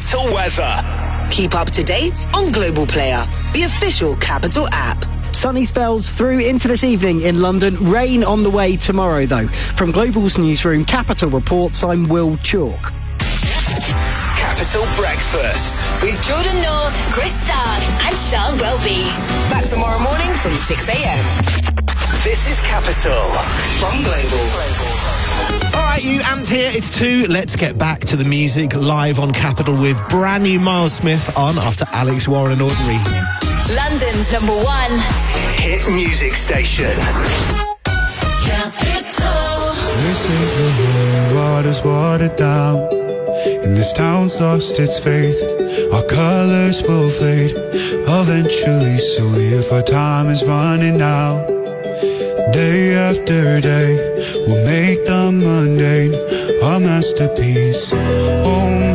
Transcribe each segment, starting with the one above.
Capital weather. Keep up to date on Global Player, the official Capital app. Sunny spells through into this evening in London. Rain on the way tomorrow, though. From Global's newsroom, Capital Reports, I'm Will Chalk. Capital Breakfast with Jordan North, Chris Stark and Sean Welby. Back tomorrow morning from 6 a.m. This is Capital from Global. All right, you amped here. It's 2. Let's get back to the music live on Capital with brand new Miles Smith on after Alex Warren and Ordinary. London's number 1 hit music station. Capital. They say the holy water's watered down, and this town's lost its faith. Our colors will fade eventually, so if our time is running out, day after day, we'll make the mundane a masterpiece. Oh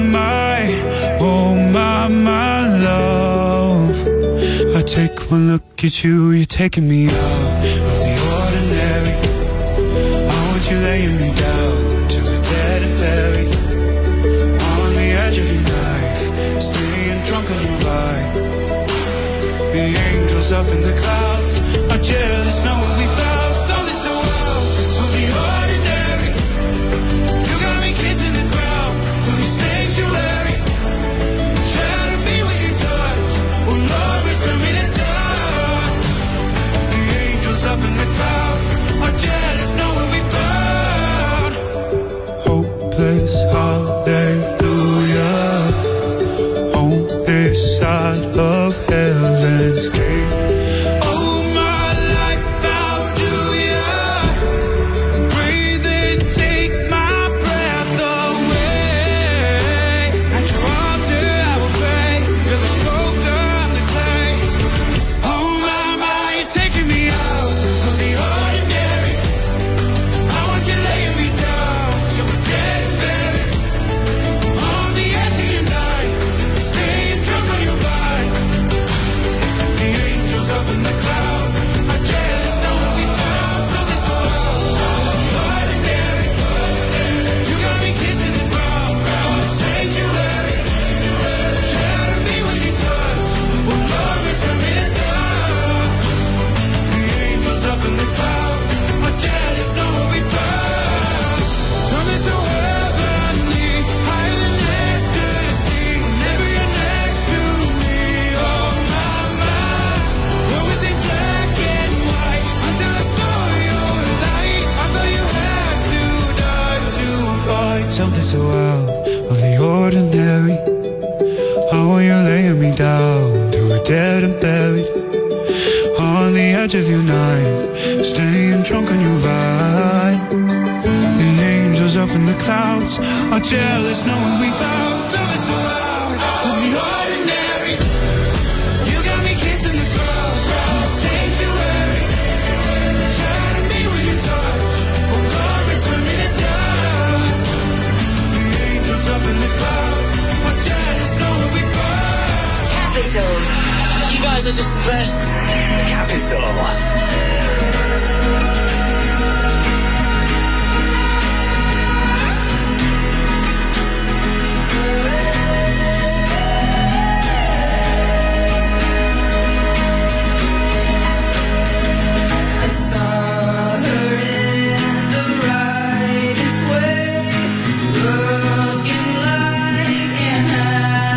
my love, I take one look at you, you're taking me out of the ordinary. I want you laying me down to the dead and buried, on the edge of your knife, staying drunk on your vibe. The angels up in the clouds are jealous knowing we found something so out of the ordinary. You got me kissing the ground of your sanctuary, trying to be with your touch. Oh Lord, return me to dust. The angels up in the clouds are jealous knowing we found hopeless hallelujah on this side of heaven's gate. Something so out of the ordinary. I want you laying me down to a dead and buried, on the edge of your night, staying drunk on your vibe. The angels up in the clouds are jealous knowing we found something so out of the ordinary. You got me kissing the ground of the sanctuary, trying to be with your touch. Oh God, return me to dust. The angels up in the clouds are jealous knowing we found Capital. You guys are just the best. Capital.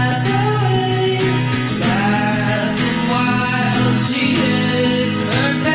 Laughing while she hid her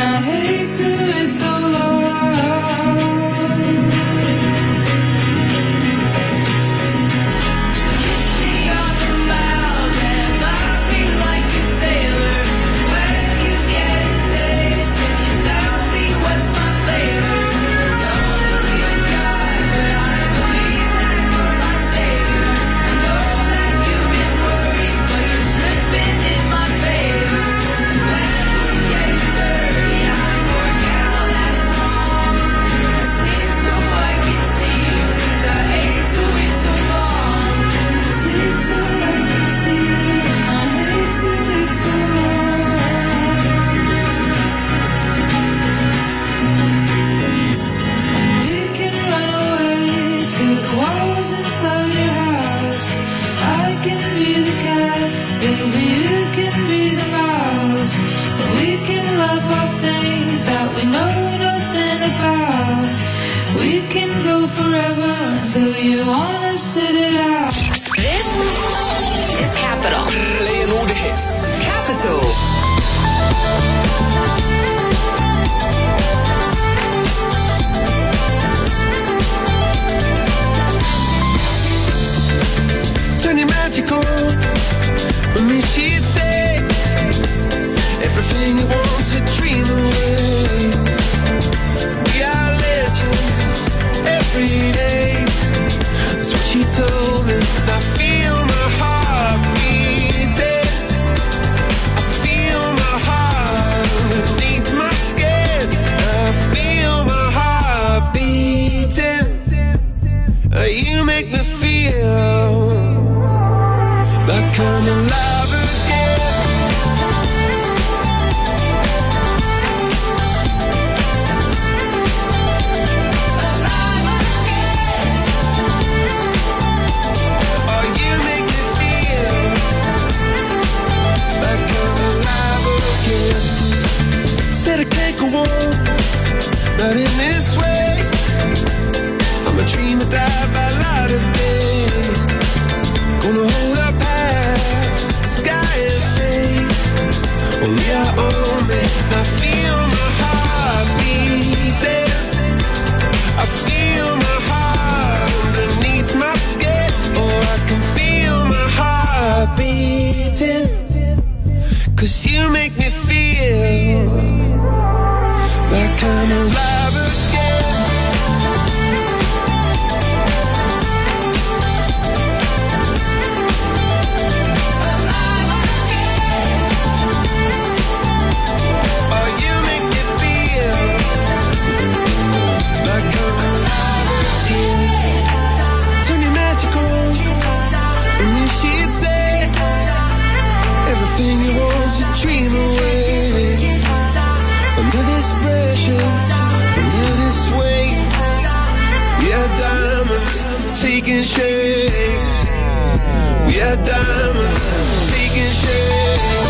and I hate to it's so long. So you wanna sit it out. This is Capital. Playing all the hits. Capital. Turn your magic on. With me she'd say everything you want to dream away. We are legends every day. That's what she told me. I feel my heart beating. I feel my heart beneath my skin. I feel my heart beating. You make me feel like I'm alive again. Alive again. Oh, you make me feel like I'm alive again. Said I can't go on, not in this way. I'm a dreamer, die by light of day. Gonna hold up half the sky and say, only I own it. I feel my heart beating. I feel my heart underneath my skin. Oh, I can feel my heart beating. 'Cause you make me feel like I'm alive again. Everything you want to dream away. Under this pressure, under this weight, we are diamonds taking shape. We are diamonds taking shape.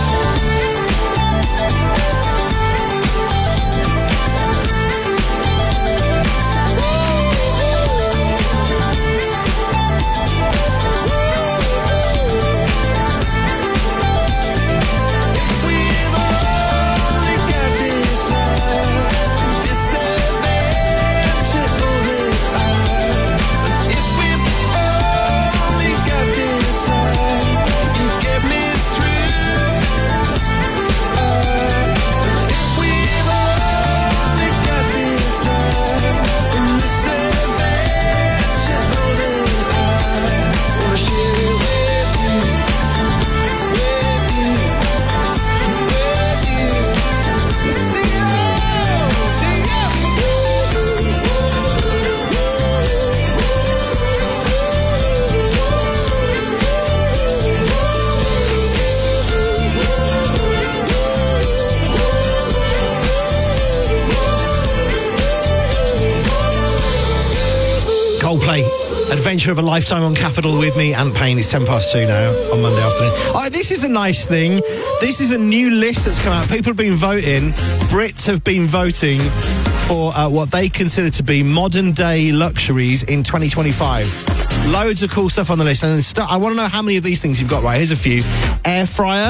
Adventure of a lifetime on Capital with me and Payne. It's 2:10 now on Monday afternoon. Oh, this is a nice thing. This is a new list that's come out. People have been voting. Brits have been voting for what they consider to be modern day luxuries in 2025. Loads of cool stuff on the list. And I want to know how many of these things you've got right. Here's a few. Air fryer.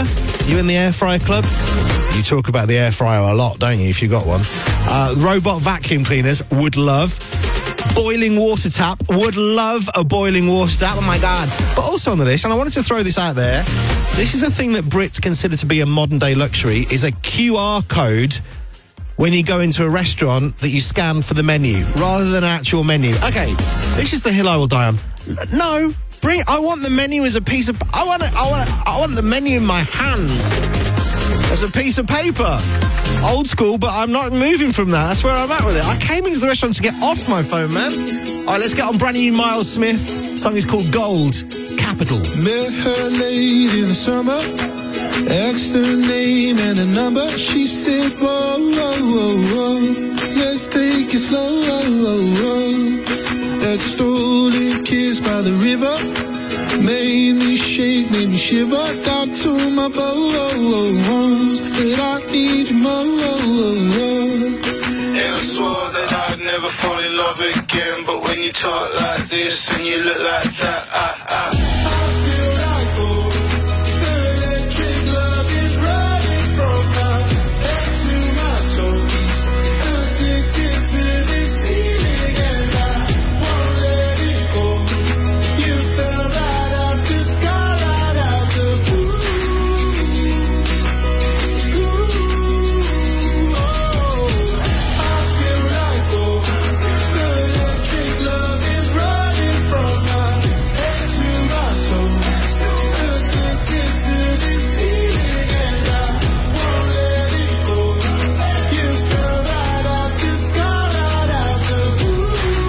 You in the air fryer club? You talk about the air fryer a lot, don't you, if you got one? Robot vacuum cleaners, would love. Boiling water tap, would love a boiling water tap, oh my God. But also on the list, and I wanted to throw this out there, this is a thing that Brits consider to be a modern day luxury, is a QR code when you go into a restaurant that you scan for the menu, rather than an actual menu. Okay, this is the hill I will die on. No, I want the menu as a piece of, I want the menu in my hand as a piece of paper. Old school, but I'm not moving from that. That's where I'm at with it. I came into the restaurant to get off my phone, man. All right, let's get on brand new Miles Smith. The song is called Gold. Capital. Met her late in the summer, asked her name and a number. She said, whoa, whoa, whoa, whoa, let's take it slow. That stolen kiss by the river made me shake, made me shiver. Down to my bones, that I need you more. And I swore that I'd never fall in love again, but when you talk like this and you look like that, I feel like gold. The electric love is running from my head to my toes. Addicted to this feeling and I won't let it go. You fell right out the sky, right out the blue. I feel like gold. The electric love is running from my head to my toes. Addicted to this feeling and I won't let it go. You fell right out the sky, right out the blue.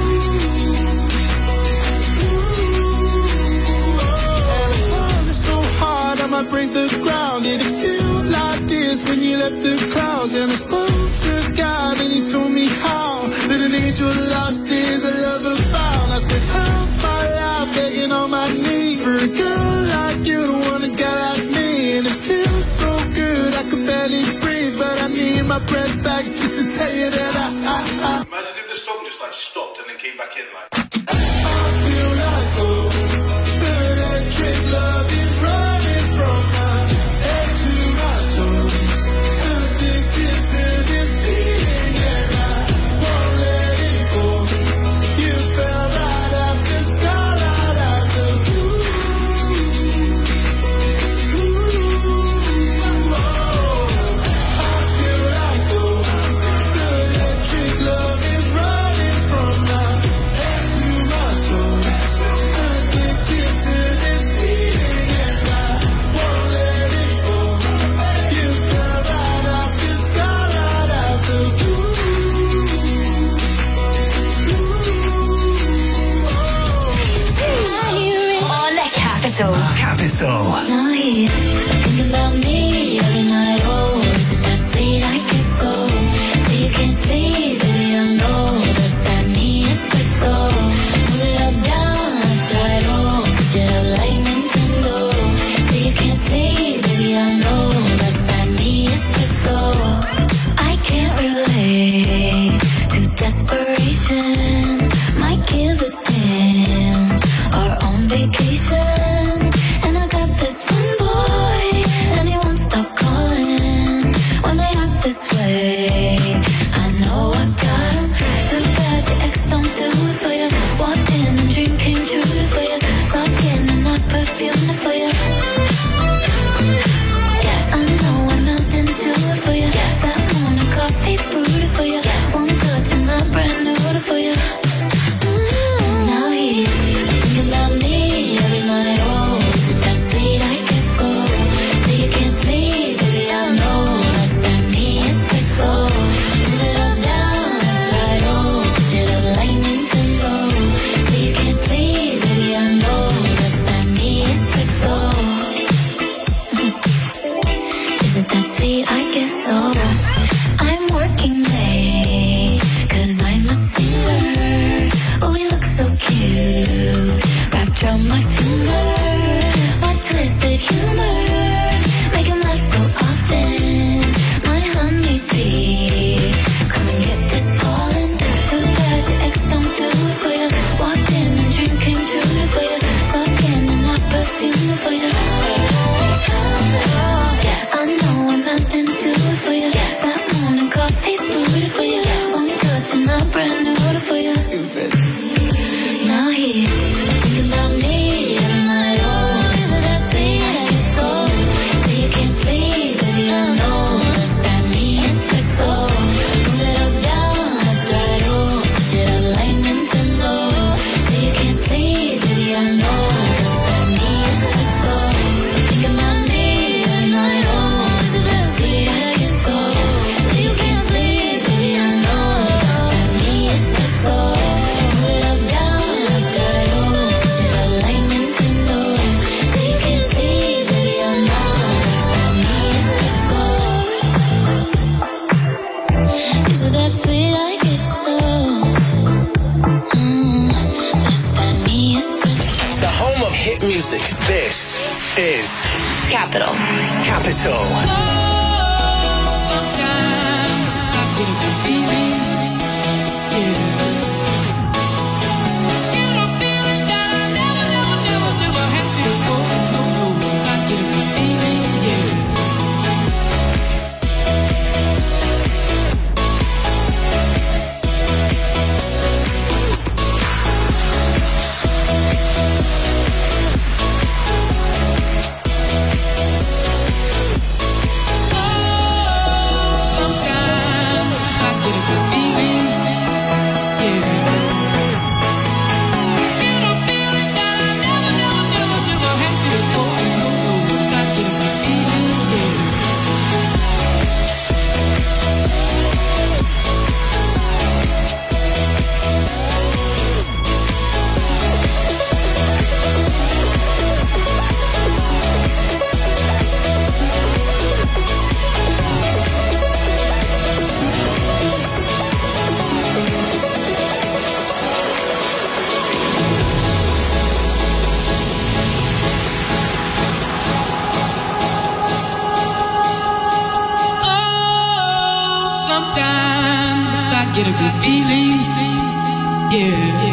And I'm falling so hard I might break the ground. Did it feel like this when you left the clouds? And I spoke to God and he told me how that an angel lost is a lover found. I spent half my life begging on my knees for a girl like you to want a guy like me. And it feels so good I could barely breathe, but I need my breath back just to tell you that I Imagine if the song just like stopped and then came back in like. feel like gold. The electric love is running from my head to my toes. Addicted to this feeling and I won't let it go. You fell right out the sky, right out the blue. I feel like gold. The electric love is running from my head to my toes. Addicted to this feeling and I won't let it go. You fell right out the sky, right out the blue. On Capital. Capital. Now he's thinking about me every night. Oh, is it that sweet? I guess so. So you can't sleep, baby, I know. That's that me espresso. Move it up, down, left, right, oh. Switch it up like Nintendo. So you can't sleep, baby, I know. That's that me espresso. I can't relate to desperation. My kids are damned, are on vacation. And I got this one boy, and he won't stop calling when they act this way. I know I got him. Too bad your ex don't do it for you. Walked in and dream came true for you. Soft skin and not perfume for you. Yes, I know I'm melting to it for you. Yes, that morning coffee brewed for you. Yes, one touch and I'm brand new for you. Now he's thinking about me every night. Oh, is it that sweet? I guess so. So you can't sleep, baby, I know. That's that me espresso. Move it up, down, left, right, oh. Switch it up like Nintendo. So you can't sleep, baby, I know. That's that me espresso. Is it that sweet? I guess so. I'm working late, 'cause I'm a singer. Oh, we look so cute, wrapped around my finger. My twisted humor, make him laugh so often. My honeybee, come and get this pollen. Too bad your ex don't do it for you. Walked in and dream came true for you. Soft skin and not perfume for you. Yes, is Capital. Capital. Get a good feeling, yeah.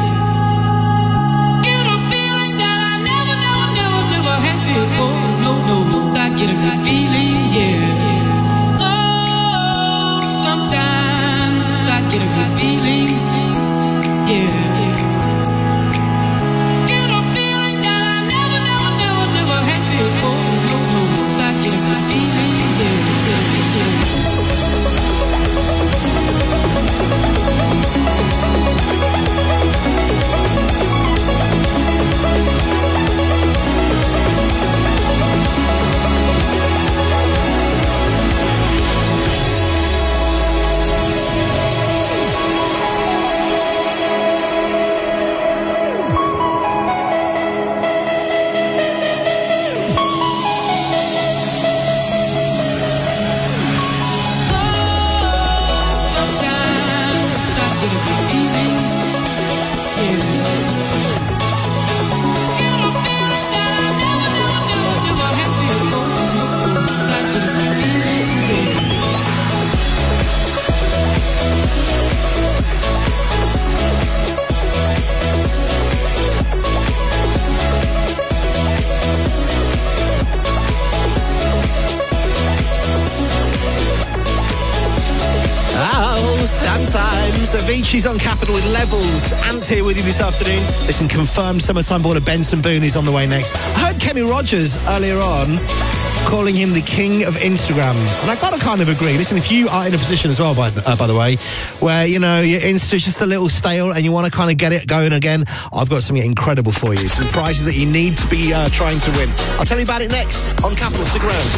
Get a feeling that I never had before. No, I get a good feeling, yeah. Oh, sometimes I get a good feeling, yeah. Get a feeling that I never had before. No, I get a good feeling, yeah. Avicii's on Capital with Levels. Ant here with you this afternoon. Listen, confirmed summertime baller Benson Boone is on the way next. I heard Kemi Rogers earlier on calling him the king of Instagram. And I've got to kind of agree. Listen, if you are in a position as well, by the way, where, you know, your Insta's just a little stale and you want to kind of get it going again, I've got something incredible for you. Some prizes that you need to be trying to win. I'll tell you about it next on Capital. Stick around.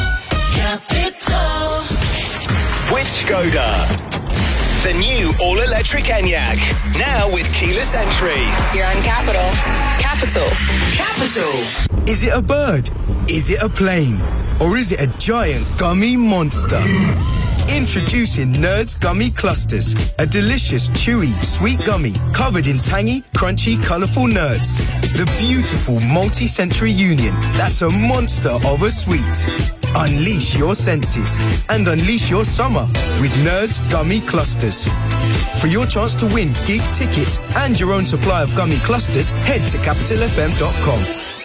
Capital. With Skoda. The new all-electric Enyaq. Now with keyless entry. You're on Capital. Capital. Capital. Is it a bird? Is it a plane? Or is it a giant gummy monster? Introducing Nerds Gummy Clusters, a delicious, chewy, sweet gummy covered in tangy, crunchy, colourful nerds. The beautiful multi-sensory union that's a monster of a sweet. Unleash your senses and unleash your summer with Nerds Gummy Clusters. For your chance to win gig tickets and your own supply of gummy clusters, head to capitalfm.com.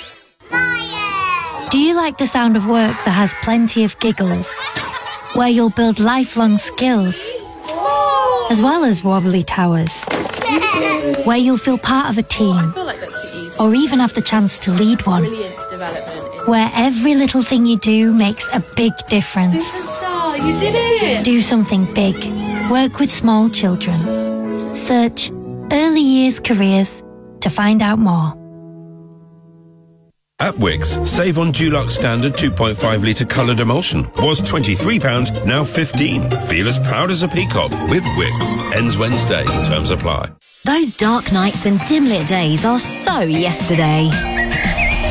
Do you like the sound of work that has plenty of giggles? Where you'll build lifelong skills, as well as wobbly towers. Where you'll feel part of a team, or even have the chance to lead one. Where every little thing you do makes a big difference. Superstar, you did it! Do something big. Work with small children. Search Early Years Careers to find out more. At Wickes, save on Dulux Standard 2.5 litre coloured emulsion. Was £23, now £15. Feel as proud as a peacock with Wickes. Ends Wednesday. Terms apply. Those dark nights and dim-lit days are so yesterday.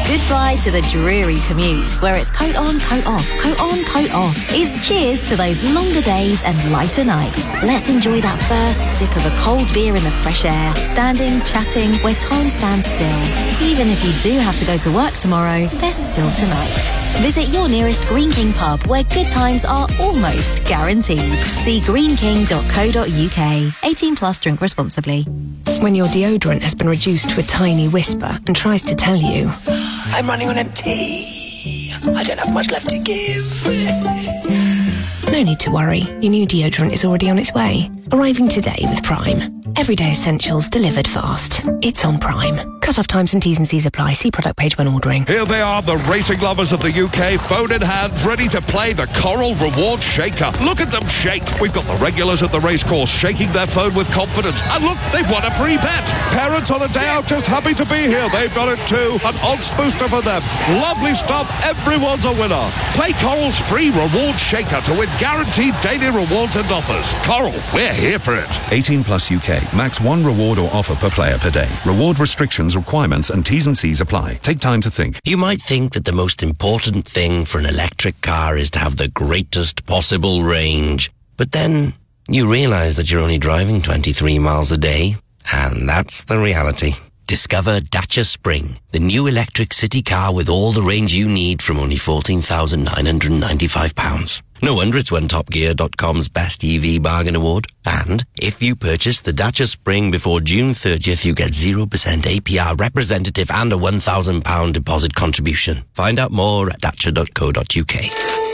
Goodbye to the dreary commute, where it's coat on, coat off, coat on, coat off. It's cheers to those longer days and lighter nights. Let's enjoy that first sip of a cold beer in the fresh air, standing, chatting, where time stands still. Even if you do have to go to work tomorrow, there's still tonight. Visit your nearest Green King pub, where good times are almost guaranteed. See greenking.co.uk. 18 plus, drink responsibly. When your deodorant has been reduced to a tiny whisper and tries to tell you, I'm running on empty, I don't have much left to give. No need to worry. Your new deodorant is already on its way. Arriving today with Prime. Everyday essentials delivered fast. It's on Prime. Cut-off times and T's and C's apply. See product page when ordering. Here they are, the racing lovers of the UK, phone in hand, ready to play the Coral Reward Shaker. Look at them shake. We've got the regulars at the racecourse shaking their phone with confidence. And look, they've won a free bet. Parents on a day out just happy to be here. They've done it too. An odds booster for them. Lovely stuff. Everyone's a winner. Play Coral's free reward shaker to win guaranteed daily rewards and offers. Coral, we're here for it. 18 plus UK. Max one reward or offer per player per day. Reward restrictions, requirements and T's and C's apply. Take time to think. You might think that the most important thing for an electric car is to have the greatest possible range. But then you realise that you're only driving 23 miles a day. And that's the reality. Discover Dacia Spring, the new electric city car with all the range you need from only £14,995. No wonder it's won TopGear.com's Best EV Bargain Award. And if you purchase the Dacia Spring before June 30th, you get 0% APR representative and a £1,000 deposit contribution. Find out more at dacia.co.uk.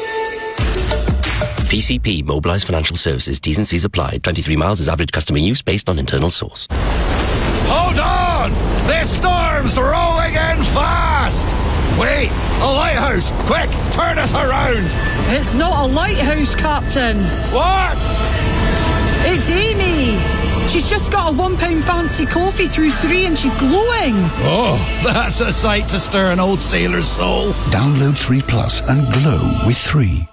PCP, Mobilised Financial Services, T's and C's applied. 23 miles is average customer use based on internal source. Hold on! This storm's rolling in fast! Wait! A lighthouse! Quick! Turn us around! It's not a lighthouse, Captain. What? It's Amy. She's just got a £1 fancy coffee through 3 and she's glowing. Oh, that's a sight to stir an old sailor's soul. Download 3 Plus and glow with 3.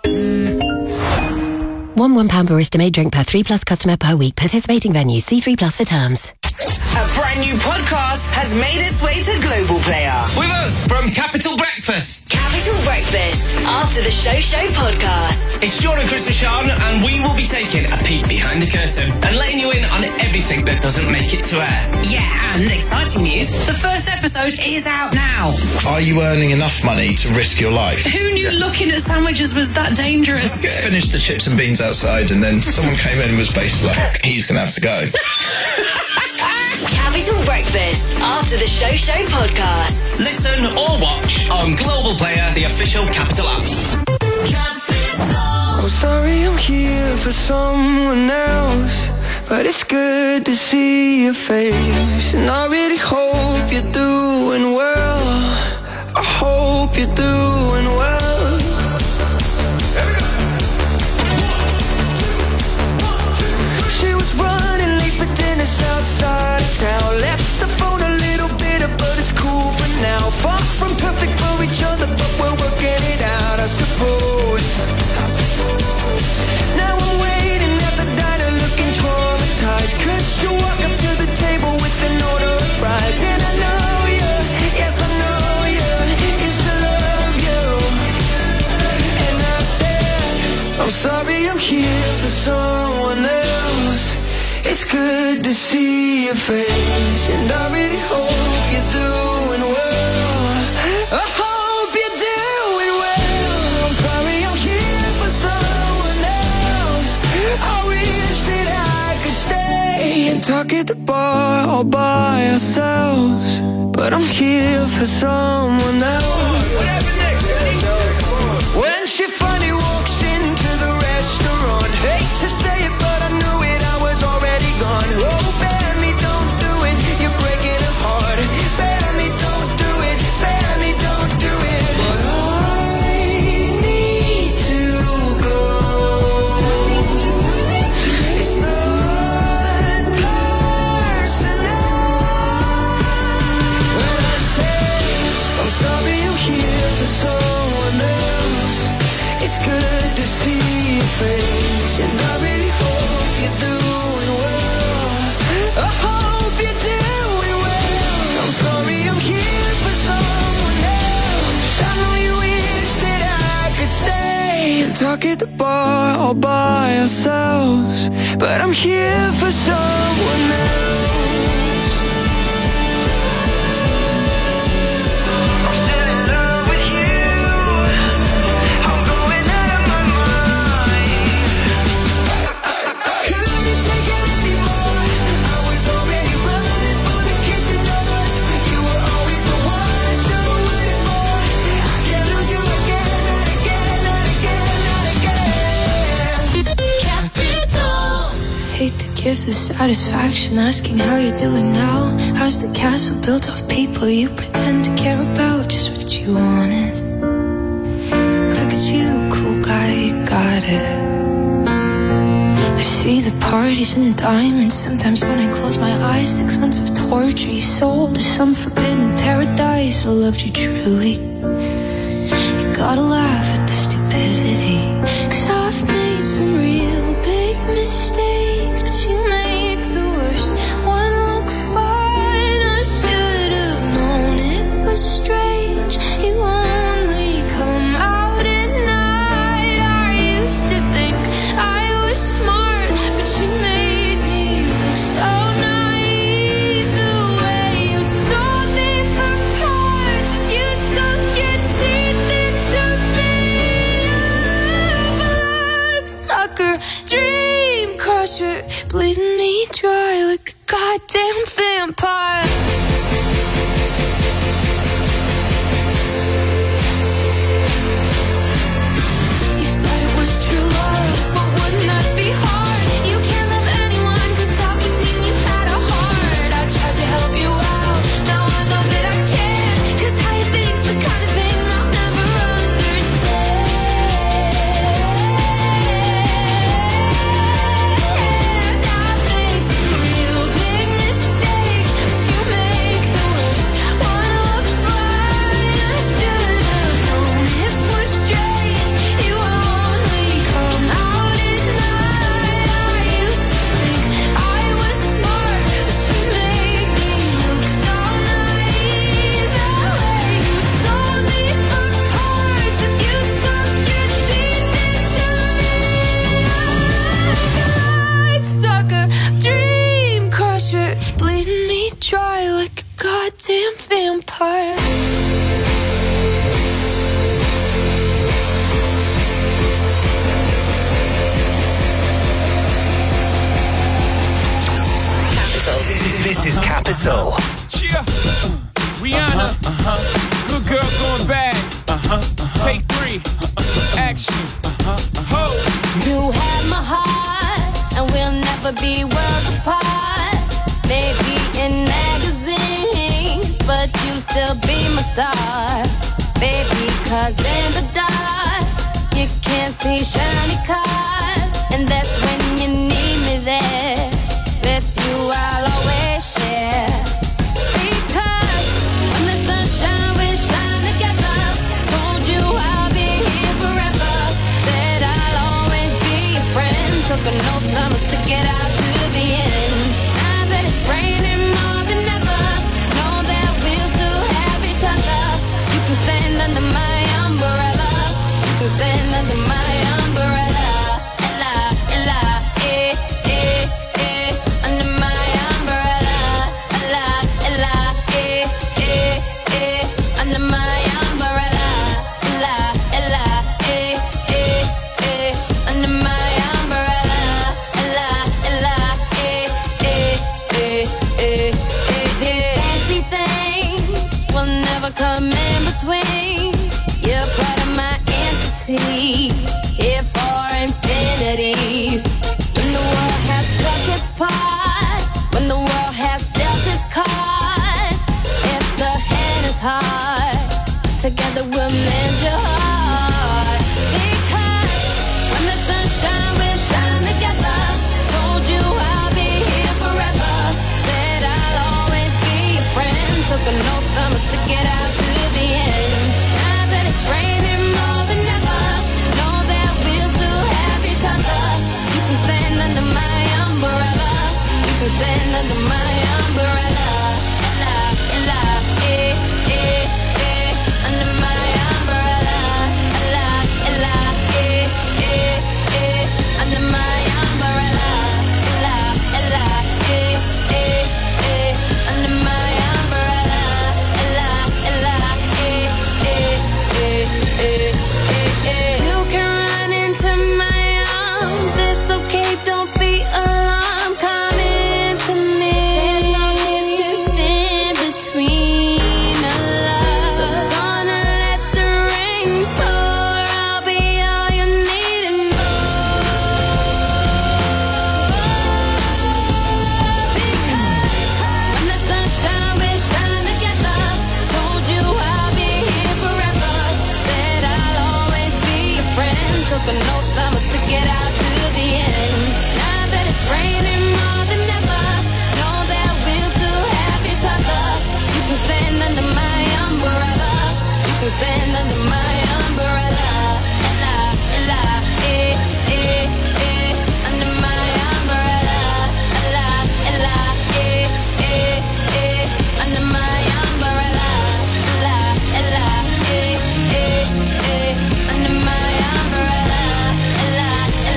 One £1 barista made drink per 3 Plus customer per week. Participating venues. See 3 Plus for terms. A brand new podcast has made its way to Global Player. With us from Capital Breakfast. Capital Breakfast, after the show podcast. It's Sean and Chris Rashan, and we will be taking a peek behind the curtain and letting you in on everything that doesn't make it to air. Yeah, and exciting news, the first episode is out now. Are you earning enough money to risk your life? Who knew looking at sandwiches was that dangerous? Finished the chips and beans outside, and then someone came in and was basically like, he's going to have to go. Capital Breakfast, after the show podcast. Listen or watch on Global Player, the official Capital app. I'm sorry I'm here for someone else, but it's good to see your face. And I really hope you're doing well. I hope you're doing well. She was running late for dinner outside of town. Left the phone a little bitter, but it's cool for now. Far from perfect for each other, but we're working it out, I suppose. Now I'm waiting at the diner looking traumatized, cause you walk up to the table with an order of fries. And I know you, yes I know you, used to love you. And I said, I'm sorry I'm here for someone else. It's good to see your face, and I really hope you're doing well. I hope you're doing well. I'm sorry I'm here for someone else. I wish that I could stay and talk at the bar all by ourselves, but I'm here for someone else. When she finally walks into the restaurant, hate to say it, but I knew it, I was already gone. Oh, Benny, don't do it, you're breaking her heart. Benny, don't do it, Benny, don't do it. But I need to go. It's not personal. When I say I'm sorry I'm can talk at the bar all by ourselves, but I'm here for someone else. I'm still in love with you. I'm going out of my mind. Couldn't take it anymore. I was already running for the kitchen doors. You were always the one I should have waited for. I can't lose you again, not again, not again, not again. Capital. Hate to give the satisfaction asking how you're doing now. How's the castle built of people you pretend to care about? Just what you wanted. Look at you, cool guy, you got it. I see the parties and diamonds. Sometimes when I close my eyes, 6 months of torture you sold to some forbidden paradise. I loved you truly. You gotta laugh at the stupidity, 'cause I've made some real big mistakes, but you make the worst one look fine. I should have known it was strange. You only come out at night. I used to think I was smart, but you made me look so naive. The way you sold me for parts, you sunk your teeth into me. Bloodsucker, dream crusher, bleeding me dry like a goddamn vampire. You said it was true love, but wouldn't that be hard? You can't love anyone, 'cause that would mean you had a heart. I tried to help you out, now I know that I can't, 'cause how you think's the kind of thing I'll never understand. I've made some real big mistakes, but you make the worst one look fine. I should have known it was strange. You only come out at night. I used to think I was smart, but you made me look so naive. The way you sold me for parts is you sunk your teeth into me. Bloodsucker, dream crusher, bleeding me dry like a goddamn vampire. Capital. This is Capital. Cheer. Rihanna. Good girl going bad. Take 3. Action. Ho. You have my heart, and we'll never be worlds apart. Maybe in magazines, but you still be my star. Baby, 'cause in the dark, you can't see shiny cars, and that's when you need me there. With you I'll always share. Because when the sunshine we shine together. Told you I'll be here forever. Said I'll always be your friend. Took an oath, I'ma stick it out to the end. Now that it's raining more than ever, know that we'll still have each other. You can stand under my umbrella. You can stand under my umbrella. Ella, Ella, eh, eh, eh. don't be alarmed, come into me. There's no distance in between our love. So gonna let the rain pour. I'll be all you need and more. Because when the sunshine, we shine together. Told you I'll be here forever. Said I'll always be your friend. Took an oath I must stick it out to the end. Now that it's raining more than ever, know that we'll still have each other. You can stand under my umbrella. You can stand under my umbrella. Ella, Ella, under my umbrella. Ella, Ella, under my umbrella. Ella, Ella, under my umbrella. Ella,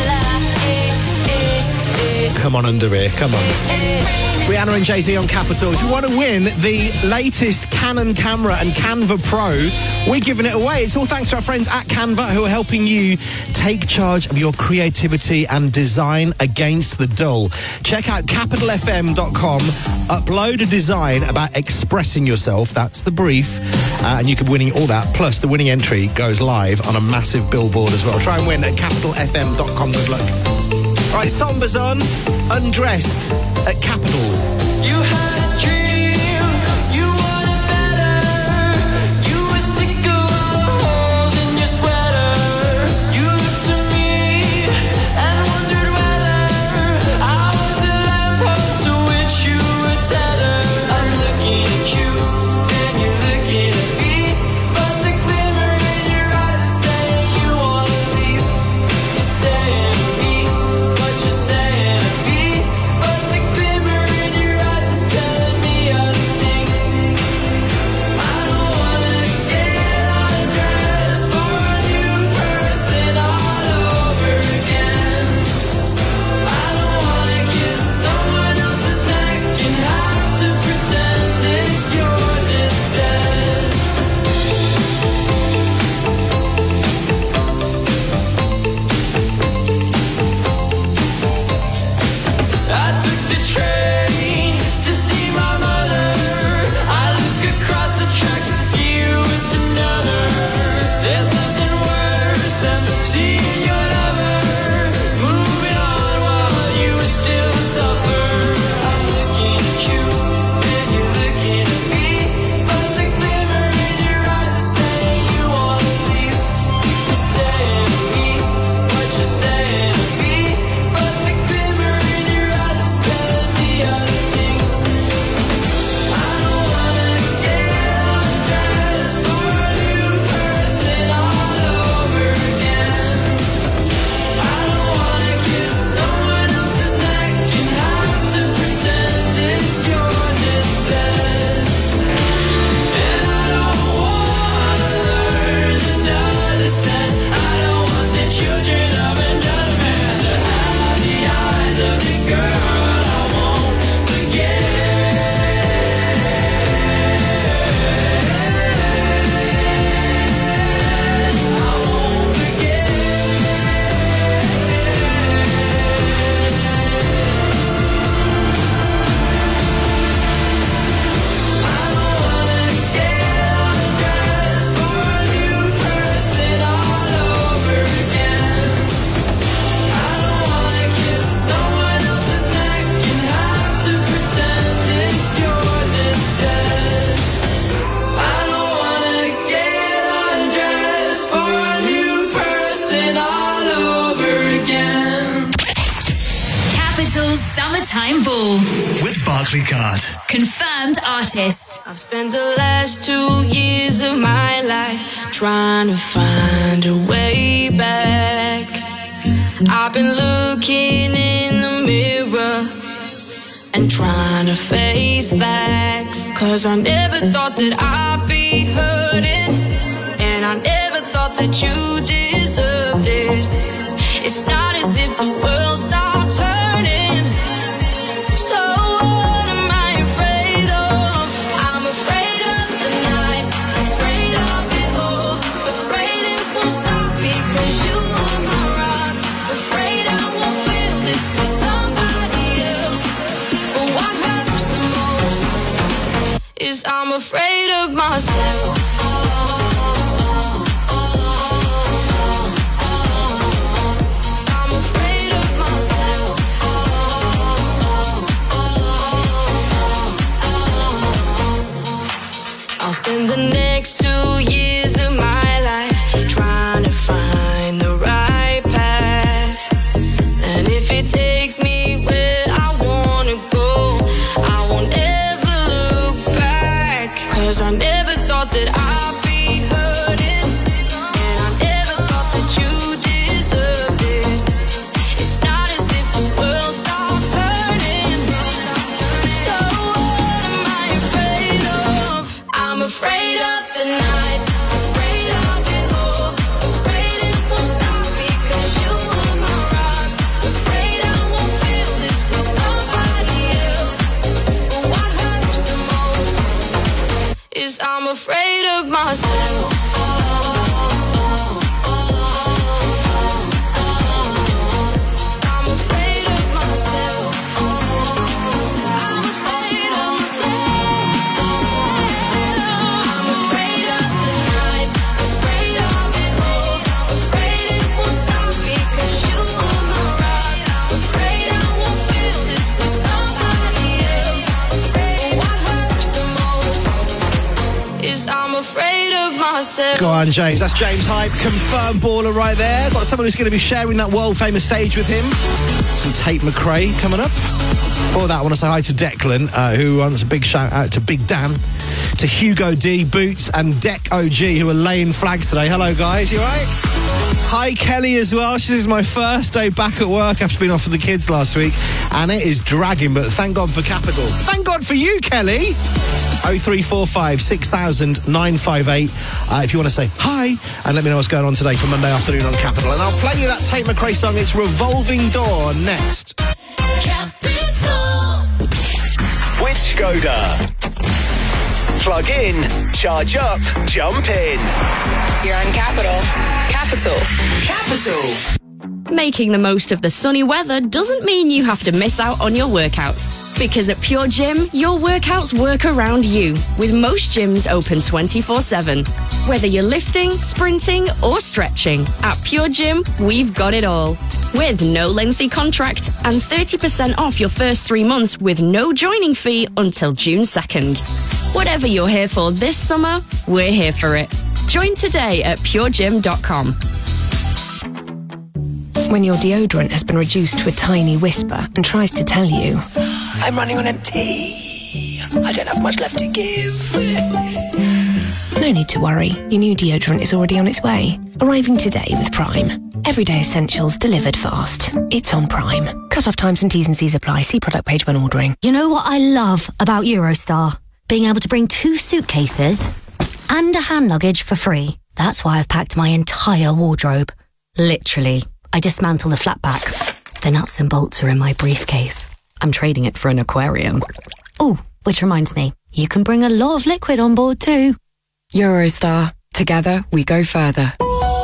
Ella, Come on under here, come on. Rihanna and Jay-Z on Capital. If you want to win the latest Canon camera and Canva Pro, we're giving it away. It's all thanks to our friends at Canva who are helping you take charge of your creativity and design against the dull. Check out capitalfm.com, upload a design about expressing yourself, that's the brief, and you could be winning all that. Plus, the winning entry goes live on a massive billboard as well. Try and win at capitalfm.com. Good luck. Right, Samba's on, Undressed at Capital. You had a dream, you wanted better. You were sick of all the holes in your sweater. You looked at me and wondered whether I was the lamppost to which you were tethered. I'm looking at you and you're looking at me, but the glimmer in your eyes is saying you wanna leave. You're saying to me what you're saying to me, but the glimmer in your eyes is telling me other things. I don't wanna get undressed for a new person all over again. I don't wanna kiss someone else's neck and have to pretend it's yours instead. I took the train to see my mother. I look across the tracks to see you with another. There's nothing worse than seeing your lover moving on while you still suffer. I'm looking at you and you're looking at me, but the glimmer in your eyes is saying you wanna leave. You're saying to me what you're saying to me, but the glimmer in your eyes is telling me other things. I don't wanna get undressed for a new person all over again. I don't wanna kiss someone else's neck and have to pretend it's yours instead. And I don't wanna learn another scent. I don't want the children of another man to have the eyes of the girl I won't forget. I won't forget. I don't wanna get undressed for a new person all over again. I don't wanna kiss someone else's neck and have to pretend it's yours instead. I don't wanna get undressed for a new person all over again. Capital's Summertime Ball. With Barclaycard. Confirmed artist. I've spent the last 2 years of my life trying to find a way back. I've been looking in the mirror and trying to face facts. 'Cause I never thought that I'd be hurting, and I never thought that you deserved it. It's not as if the world stopped turning. So what am I afraid of? I'm afraid of the night, afraid of it all, afraid it won't stop because you are my rock, afraid I won't feel this Go on, James. That's James Hype, confirmed baller right there. Got someone who's going to be sharing that world-famous stage with him. Some Tate McRae coming up. Before that, I want to say hi to Declan, who wants a big shout-out to Big Dan, to Hugo D, Boots, and Deck OG, who are laying flags today. Hello, guys. You all right? Hi, Kelly, as well. This is my first day back at work after being off with the kids last week, and it is dragging, but thank God for Capital. Thank God for you, Kelly. 0345 6000 958 if you want to say hi and let me know what's going on today for Monday afternoon on Capital. And I'll play you that Tate McRae song. It's Revolving Door next. Capital. With Skoda. Plug in, charge up, jump in. You're on Capital. Capital. Making the most of the sunny weather doesn't mean you have to miss out on your workouts. Because at Pure Gym, your workouts work around you, with most gyms open 24/7. Whether you're lifting, sprinting, or stretching, at Pure Gym, we've got it all. With no lengthy contract and 30% off your first 3 months with no joining fee until June 2nd. Whatever you're here for this summer, we're here for it. Join today at puregym.com. When your deodorant has been reduced to a tiny whisper and tries to tell you, I'm running on empty. I don't have much left to give. No need to worry. Your new deodorant is already on its way. Arriving today with Prime. Everyday essentials delivered fast. It's on Prime. Cut-off times and T's and C's apply. See product page when ordering. You know what I love about Eurostar? Being able to bring 2 suitcases and a hand luggage for free. That's why I've packed my entire wardrobe. Literally. I dismantle the flat pack. The nuts and bolts are in my briefcase. I'm trading it for an aquarium. Oh, which reminds me, you can bring a lot of liquid on board too. Eurostar. Together, we go further.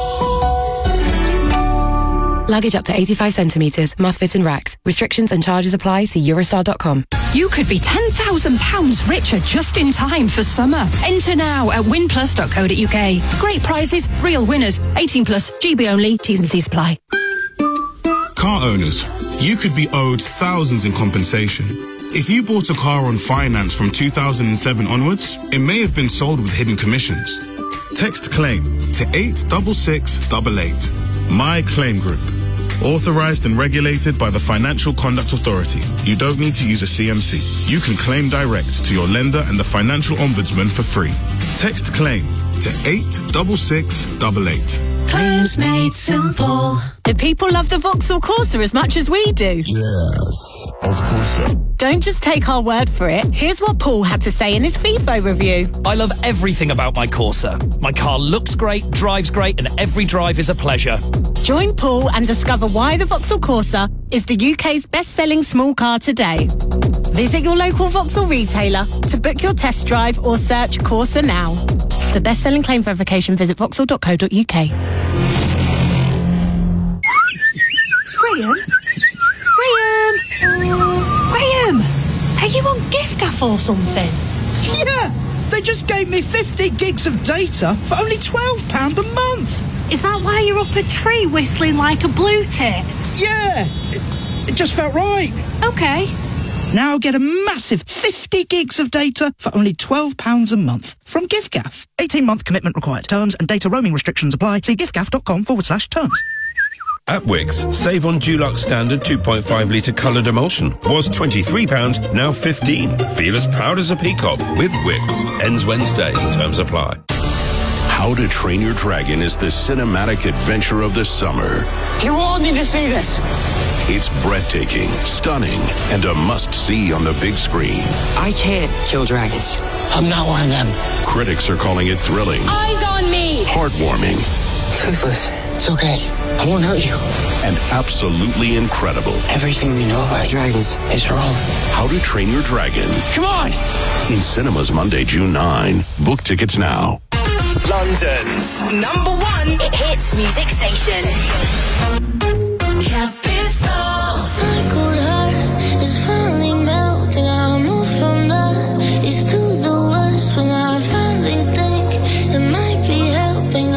Luggage up to 85 centimetres. Must fit in racks. Restrictions and charges apply. See Eurostar.com. You could be £10,000 richer just in time for summer. Enter now at winplus.co.uk. Great prizes, real winners. 18 plus, GB only, T's and C's apply. Car owners, you could be owed thousands in compensation. If you bought a car on finance from 2007 onwards, it may have been sold with hidden commissions. Text CLAIM to 86688. My Claim Group. Authorized and regulated by the Financial Conduct Authority. You don't need to use a CMC. You can claim direct to your lender and the Financial Ombudsman for free. Text CLAIM to 86688. Claims made simple. Do people love the Vauxhall Corsa as much as we do? Yes, of course. Don't just take our word for it. Here's what Paul had to say in his FIFO review. I love everything about my Corsa. My car looks great, drives great, and every drive is a pleasure. Join Paul and discover why the Vauxhall Corsa is the UK's best-selling small car today. Visit your local Vauxhall retailer to book your test drive or search Corsa now. For best-selling claim verification, visit vauxhall.co.uk. Graham! Are you on giffgaff or something? Yeah! They just gave me 50 gigs of data for only £12 a month! Is that why you're up a tree whistling like a blue tit? Yeah! It just felt right. Okay. Now get a massive 50 gigs of data for only £12 a month from giffgaff. 18-month commitment required. Terms and data roaming restrictions apply. See giffgaff.com/terms. At Wickes, save on Dulux Standard 2.5 litre coloured emulsion. Was £23, now $15. Feel as proud as a peacock with Wickes. Ends Wednesday. Terms apply. How to Train Your Dragon is the cinematic adventure of the summer. You all need to see this. It's breathtaking, stunning, and a must-see on the big screen. I can't kill dragons. I'm not one of them. Critics are calling it thrilling, Eyes on me! heartwarming, Toothless, it's okay. I won't hurt you. and absolutely incredible. Everything we know about dragons is wrong. How to Train Your Dragon. Come on! In cinemas Monday, June 9. Book tickets now. London's #1 hits music station. Capital. My cold heart is finally melting. I move from the east to the west when I finally think it might be helping.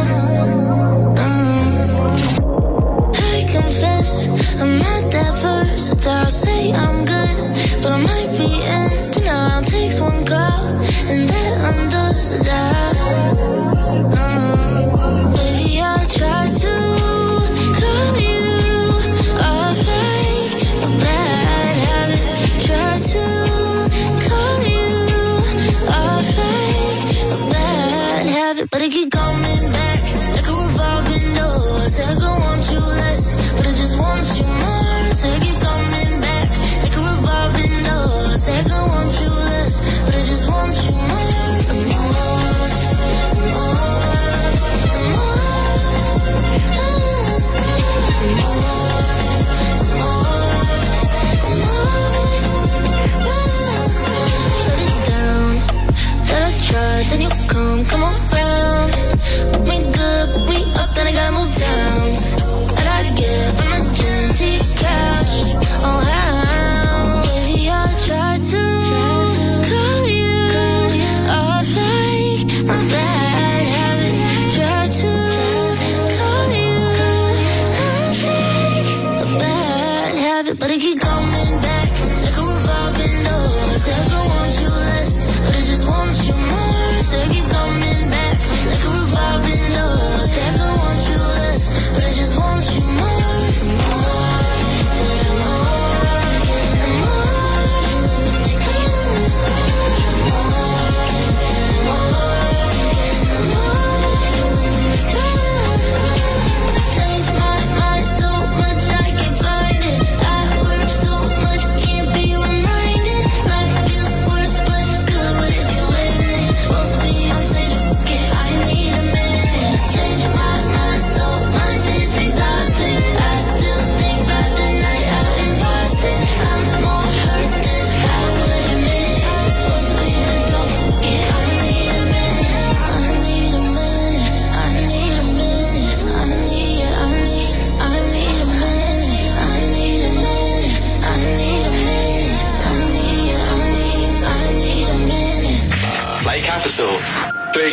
I confess I'm not that versatile. Say I'm good, but I might be in denial. Takes one call and that undoes the doubt.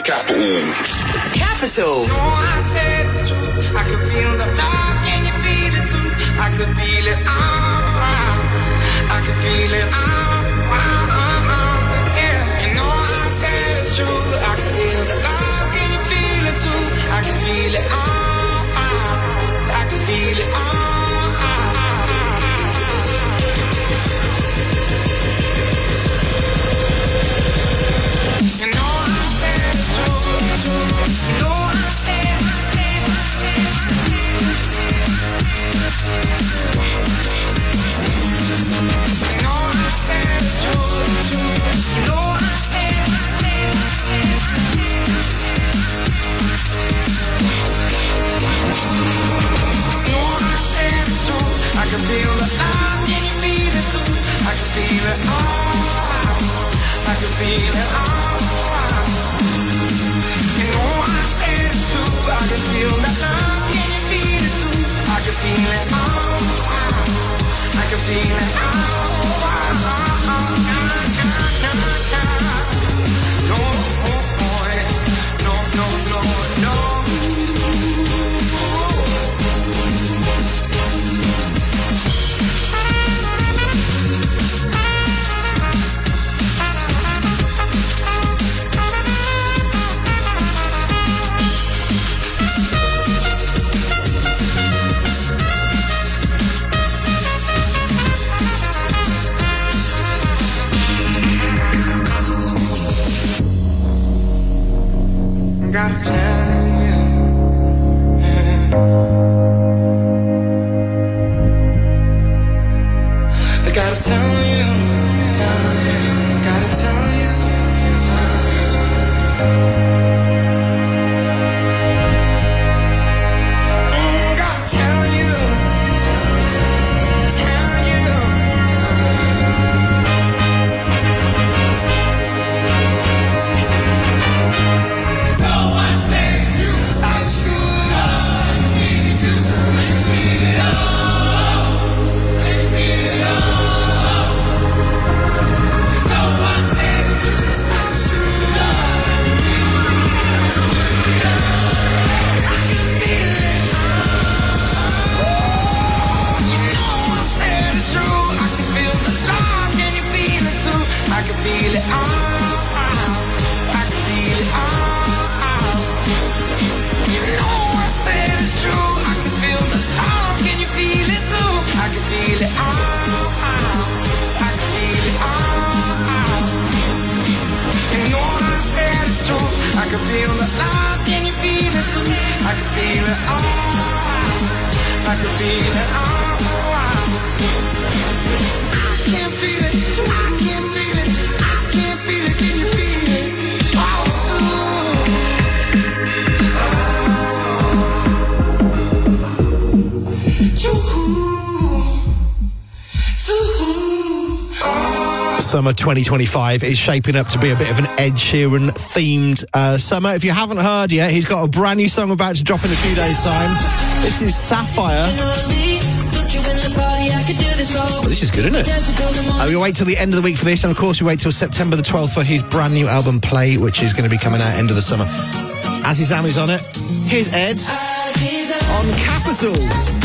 Capital. Capital. No, I said it's true. I could feel the love. Can you feel it too? I could feel it. I could feel it. Yeah. You know I said it's true. I could feel the love. Can you feel it too? I could feel it. I could feel it. You know I said it's true. You know I said I can feel the love, can you feel it too? I can feel it, I can feel it, You know I said it's true. I can feel the love, can you feel it too? I can feel it, I can feel it, No, no, no, no, no. Gotta tell you, I gotta tell you, gotta tell you, gotta tell you, feel it, I can feel it, You know I said it's true. I can feel the love, can you feel it too? I can feel it, I can feel it, You know I said it's true. I can feel the love, can you feel it too? I can feel it, I can feel it, I can feel it, I can feel it. Can you feel it? Summer 2025 is shaping up to be a bit of an Ed Sheeran themed summer. If you haven't heard yet, he's got a brand new song about to drop in a few days' time. This is Sapphire. Well, this is good, isn't it? We wait till the end of the week for this, and of course we wait till September the 12th for his brand new album Play, which is going to be coming out end of the summer. Azizam is on it. Here's Ed on Capital.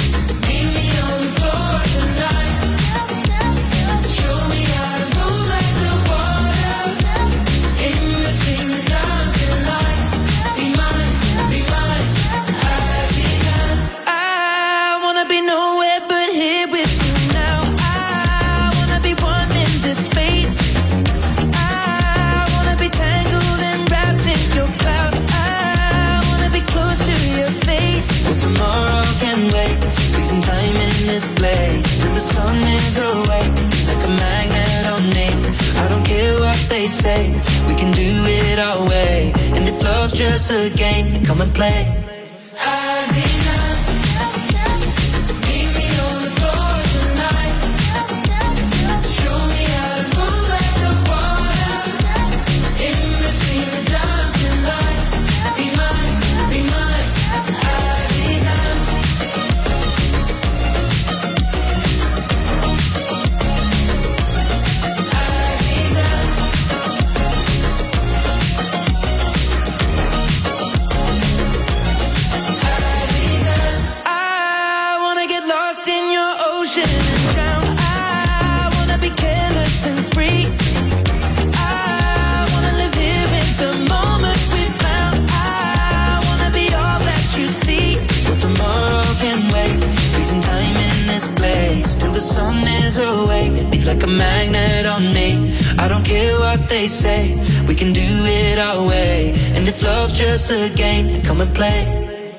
Say we can do it our way, and if love's just a game, then come and play. freezing time in this place till the sun is awake. Be like a magnet on me. I don't care what they say. We can do it our way. And if love's just a game, then come and play.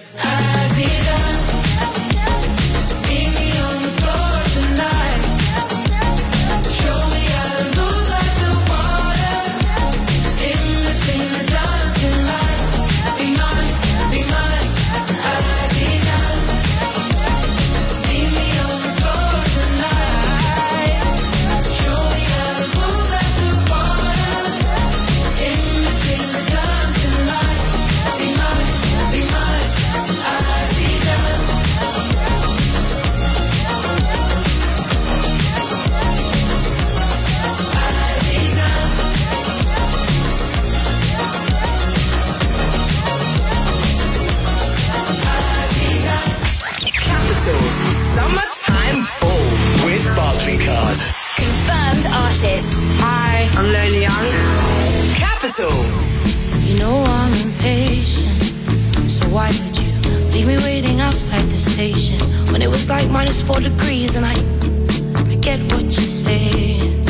Summertime Ball with Barclaycard. Confirmed artist. Hi, I'm Lonely Young. Capital. You know I'm impatient, so why did you leave me waiting outside the station when it was like -4 degrees? And I get what you're saying.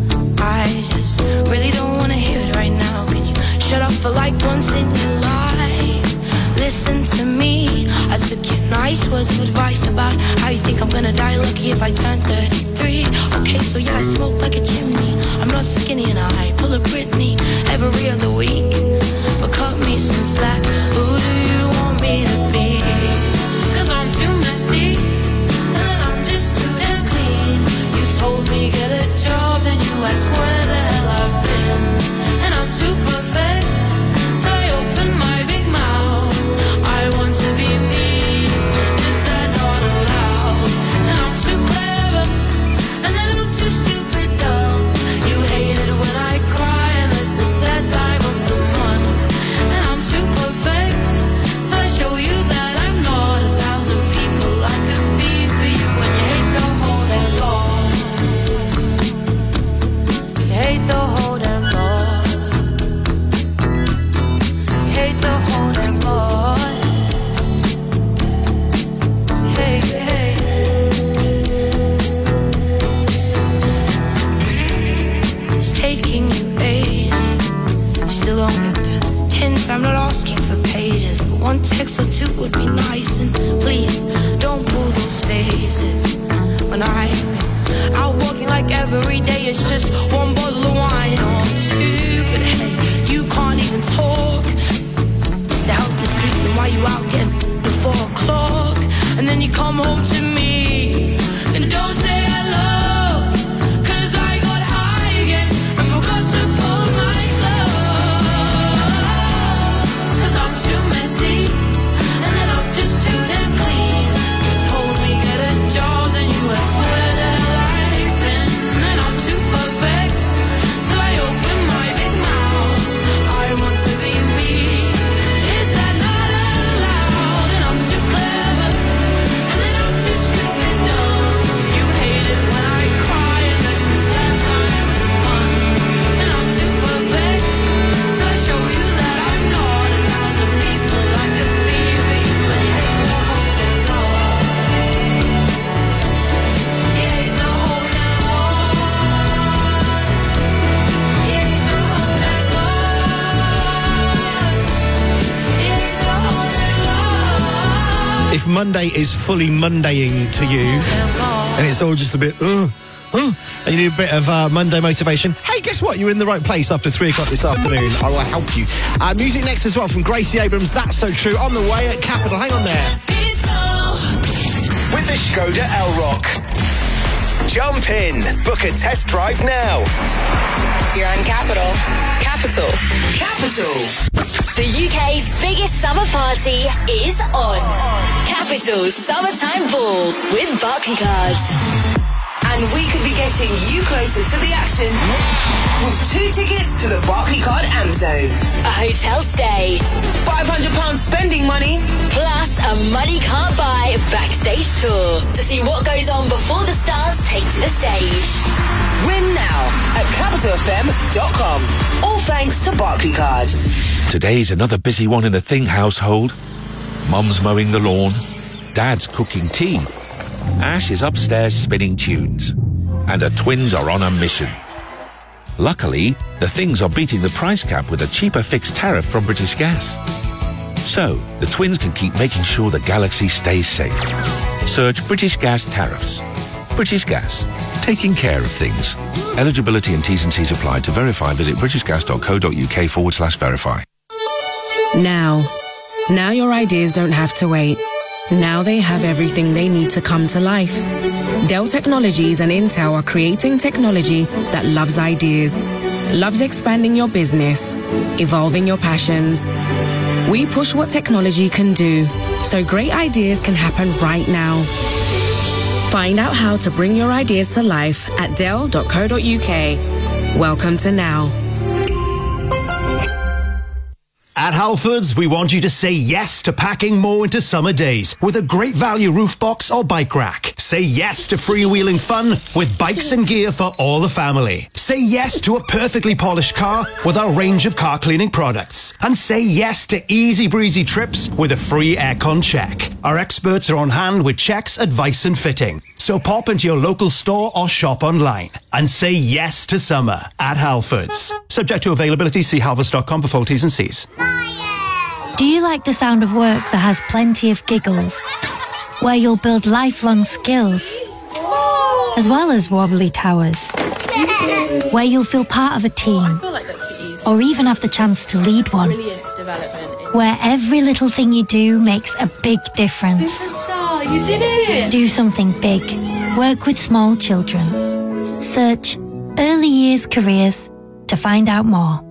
I just really don't want to hear it right now. Can you shut up for like once in your life? Listen to me. I took your nice words of advice about how you think I'm gonna die lucky if I turn 33. Okay, so yeah, I smoke like a chimney. I'm not skinny and I pull a Britney every other week. But cut me some slack. Who do you want me to be? 'Cause I'm too messy and then I'm just too damn clean. You told me get a job and you asked where the hell I've been. And I'm too perfect till I open my big mouth. I want to be me. Is that not allowed? And I'm too clever and then I'm too stupid dumb. You hate it when I cry and this is that time of the month. And I'm too perfect so I show you that I'm not 1,000 people I could be for you. And you hate the whole damn lot. You hate the whole damn lot. You hate the whole damn lot. Hey, hey. It's taking you ages. You still don't get the hint. I'm not asking for pages, but one text or two would be nice. And please don't pull those faces when I'm out walking like every day. It's just one bottle of wine or two. But hey, you can't even talk just to help you sleep. Then why you out getting at 4 o'clock? And then you come home to me and don't say hello. 'Cause I got high again and forgot to fold my clothes. 'Cause I'm too messy and then I'm just too damn clean. You told me get a job, then you asked where the hell I've been. And I'm too perfect till I open my big mouth. I want to be me. Is that not allowed? And I'm too clever and then I'm too stupid dumb. You hate it when I cry and this is that time of the month. And I'm too perfect till I show you that I'm not 1,000 people I could be for you. And you hate the whole damn lot. You hate the whole damn lot. You hate the whole damn lot. You hate the whole damn lot. If Monday is fully Mondaying to you, and it's all just a bit, and you need a bit of Monday motivation, hey, guess what? You're in the right place after 3 o'clock this afternoon. I will help you. Music next as well from Gracie Abrams, That's So True, on the way at Capital. Hang on there. With the Skoda Elrock. Jump in. Book a test drive now. You're on Capital. Capital. Capital. The UK's biggest summer party is on. Capital's Summertime Ball with Barclaycard. And we could be getting you closer to the action with 2 tickets to the Barclaycard Amp Zone. A hotel stay. £500 spending money. Plus a money can't buy backstage tour to see what goes on before the stars take to the stage. Win now at capitalfm.com. All thanks to Barclaycard. Today's another busy one in the Thing household. Mum's mowing the lawn, Dad's cooking tea, Ash is upstairs spinning tunes, and her twins are on a mission. Luckily, the things are beating the price cap with a cheaper fixed tariff from British Gas. So, the twins can keep making sure the galaxy stays safe. Search British Gas tariffs. British Gas, taking care of things. Eligibility and T's and C's apply. To verify, visit britishgas.co.uk/verify. Now your ideas don't have to wait. Now they have everything they need to come to life. Dell Technologies and Intel are creating technology that loves ideas, loves expanding your business, evolving your passions. We push what technology can do, so great ideas can happen right now. Find out how to bring your ideas to life at dell.co.uk. Welcome to now. At Halfords, we want you to say yes to packing more into summer days with a great value roof box or bike rack. Say yes to freewheeling fun with bikes and gear for all the family. Say yes to a perfectly polished car with our range of car cleaning products. And say yes to easy breezy trips with a free aircon check. Our experts are on hand with checks, advice and fitting. So pop into your local store or shop online and say yes to summer at Halfords. Subject to availability, see halfords.com for full T's and C's. Do you like the sound of work that has plenty of giggles? Where you'll build lifelong skills, as well as wobbly towers? Where you'll feel part of a team, or even have the chance to lead one? Where every little thing you do makes a big difference. Superstar, you did it! Do something big. Work with small children. Search Early Years Careers to find out more.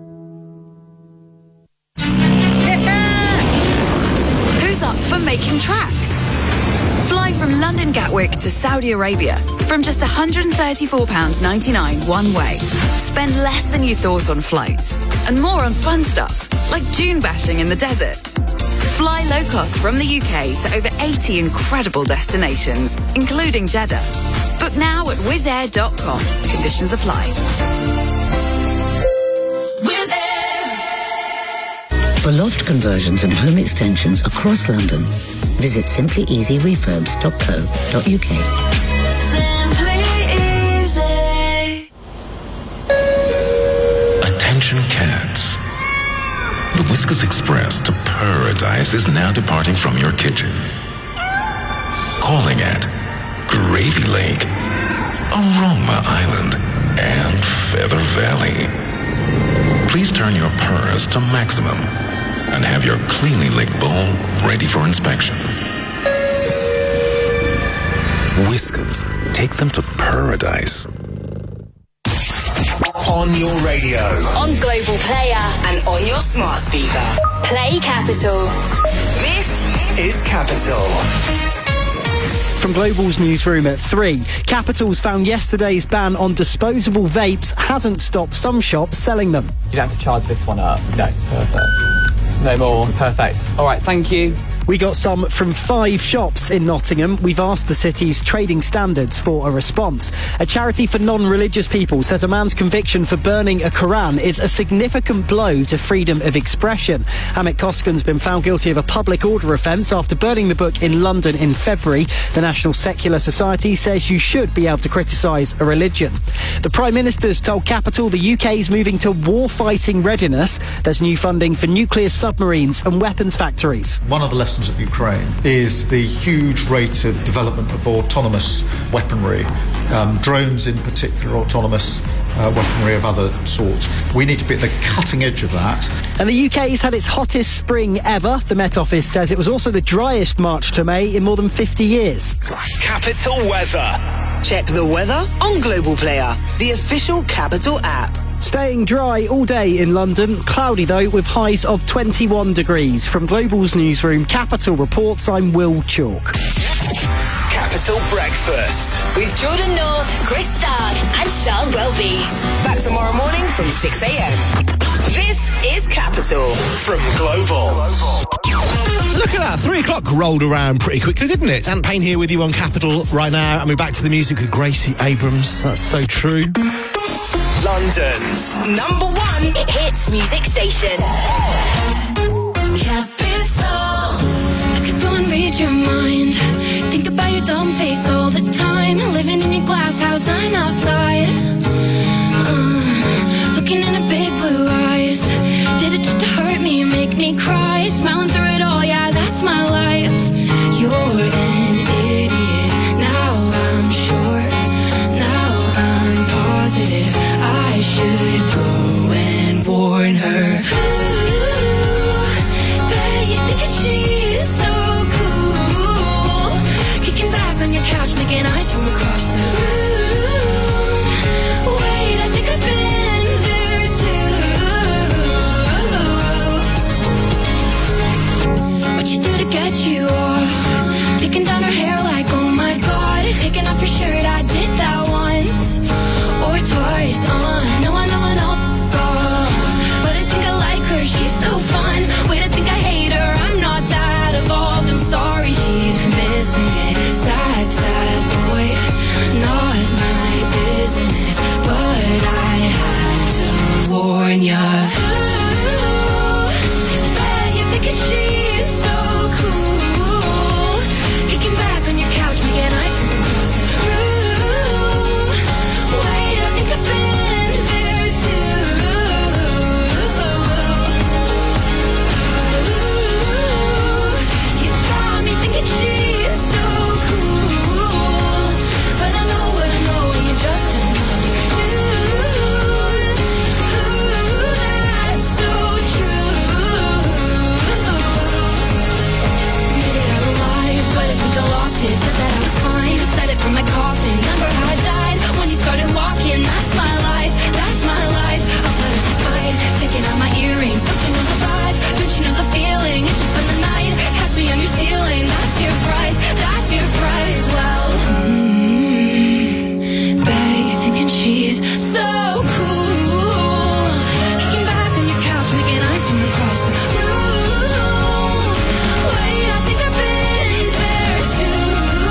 Who's up for making tracks? Fly from London Gatwick to Saudi Arabia from just £134.99 one way. Spend less than you thought on flights and more on fun stuff like dune bashing in the desert. Fly low cost from the UK to over 80 incredible destinations, including Jeddah. Book now at wizzair.com. Conditions apply. For loft conversions and home extensions across London, visit simplyeasyrefurbs.co.uk. Simply Easy. Attention cats. The Whiskas Express to Paradise is now departing from your kitchen. Calling at Gravy Lake, Aroma Island, and Feather Valley. Please turn your purrs to maximum and have your cleanly licked bowl ready for inspection. Whiskas, take them to paradise. On your radio. On Global Player. And on your smart speaker. Play Capital. This is Capital. From Global's newsroom at 3, Capital's found yesterday's ban on disposable vapes hasn't stopped some shops selling them. You'd have to charge this one up. No, perfect. No more. Perfect. All right, thank you. We got some from 5 shops in Nottingham. We've asked the city's trading standards for a response. A charity for non-religious people says a man's conviction for burning a Quran is a significant blow to freedom of expression. Amit Koskin's been found guilty of a public order offence after burning the book in London in February. The National Secular Society says you should be able to criticise a religion. The Prime Minister's told Capital the UK's moving to war-fighting readiness. There's new funding for nuclear submarines and weapons factories. One of the lessons of Ukraine is the huge rate of development of autonomous weaponry, drones in particular, autonomous weaponry of other sorts. We need to be at the cutting edge of that. And the UK's had its hottest spring ever. The Met Office says it was also the driest March to May in more than 50 years. Capital Weather. Check the weather on Global Player, the official Capital app. Staying dry all day in London, cloudy though, with highs of 21 degrees. From Global's newsroom, Capital reports, I'm Will Chalk. Capital Breakfast. With Jordan North, Chris Stark and Charles Welby. Back tomorrow morning from 6 a.m. This is Capital from Global. Look at that, 3 o'clock rolled around pretty quickly, didn't it? Ant Payne here with you on Capital right now, and we're back to the music with Gracie Abrams. That's so true. London's #1 hits music station. Capital. I could go and read your mind. Think about your dumb face face all the time. Living in your glass house, I'm outside. Looking in her big blue eyes. Did it just to hurt me, make me cry? Smiling through it all, yeah, that's my life. You're an idiot. Now I'm sure. Now I'm positive. I should go and warn her. Ooh, bet you think that she's so cool. Kicking back on your couch, making eyes from across the room. Wait, I think I've been there too. What you do to get you off? Taking down her hair like, oh my god. Taking off your shirt, I did that once or twice. I know, God. But I think I like her, she's so fun. Wait, I think I hate her, I'm not that evolved. I'm sorry, she's missing it. Sad, sad boy, not my business. But I had to warn ya. Ooh, bet you think that she's so cool. Kicking back on your couch, making eyes from across the room. Wait, I think I've been there too. You got me thinking she's so cool. But I know what I know, and you're just another dude. That's so true. Made it out alive, but I think I lost it. Said that I was fine, said it from my coffin. Remember how I died when you started walking? That's my life, that's my life. I'll put up a fight, taking out my earrings. Don't you know the vibe? Don't you know the feeling? It's just been the night, catch me on your ceiling. That's your price, that's your price. Well, bet you're thinking she's so cool. Kicking back on your couch, making eyes from across the room. Wait, I think I've been there too.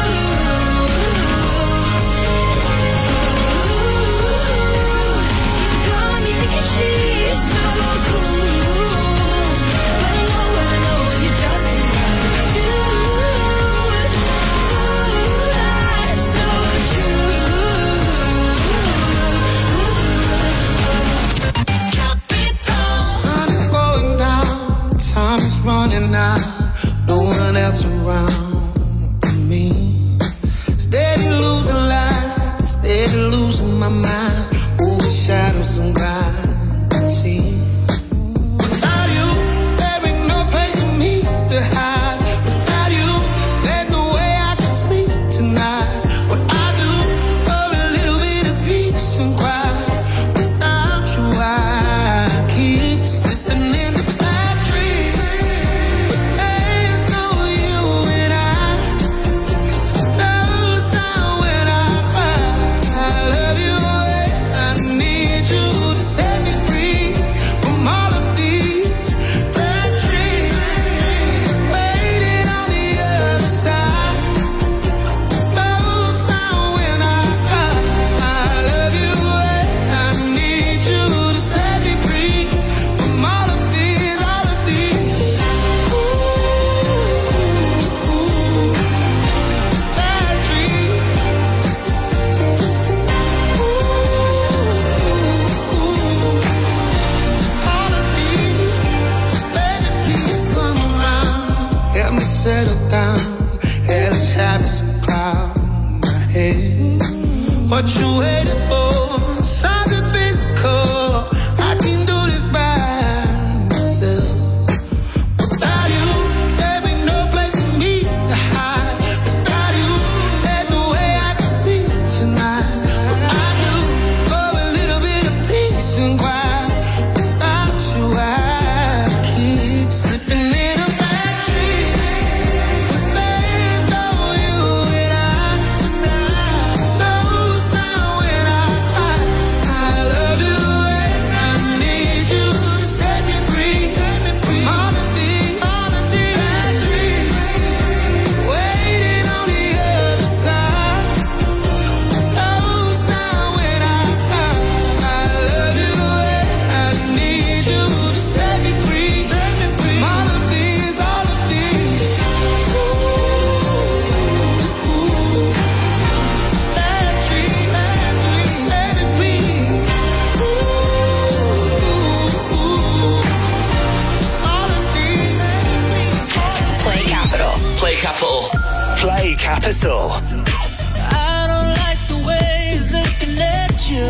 Got me thinking she's so cool. But I know, and you're just another dude. That's so Sun is going down, time is running out, no one else around me. Steady losing light, steady losing my mind, over shadows and gravity. Without you, there ain't no place for me to hide. Without you, there's no way I can sleep tonight. What I do for a little bit of peace and quiet. Without you, I keep slipping into bad dreams. But there's no you and I. No sound when I cry. I love you, I need you to set me free from all of these bad dreams. Waiting on the other side. No sound when I cry. I love you, I need you to set me free from all of these bad dreams. All of these, baby, please come around. Help me settle down. Hell is having some cloud in my head. What you waiting for? Something physical. I can do this by myself. Without you, there ain't no place for me to hide. Without you, there's no way I can sleep tonight. What I do for a little bit of peace and quiet. Without you, I keep slipping in a bad dream. But there's no you and I. No sound when I Play Capital. I don't like the way he's looking at you.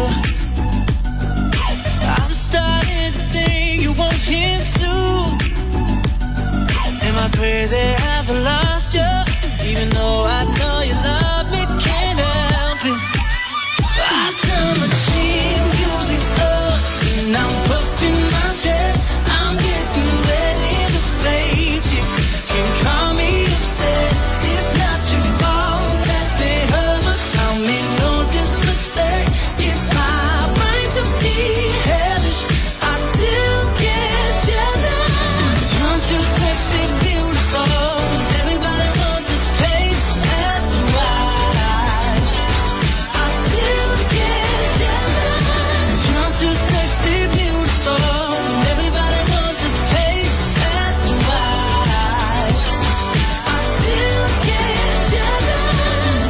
I'm starting to think you want him too. Am I crazy? Have I lost you? Even though I know you love me, can't help it. I turn my cheap music up and I'm puffing my chest. I'm getting ready to face you. Can call me obsessed. It's not your fault that they hurt me. I mean no disrespect. It's my right to be hellish. I still get jealous. You're too sexy, beautiful. Everybody wants a taste. That's why I still get jealous. You're too sexy, beautiful. Everybody wants a taste. That's why I still get jealous.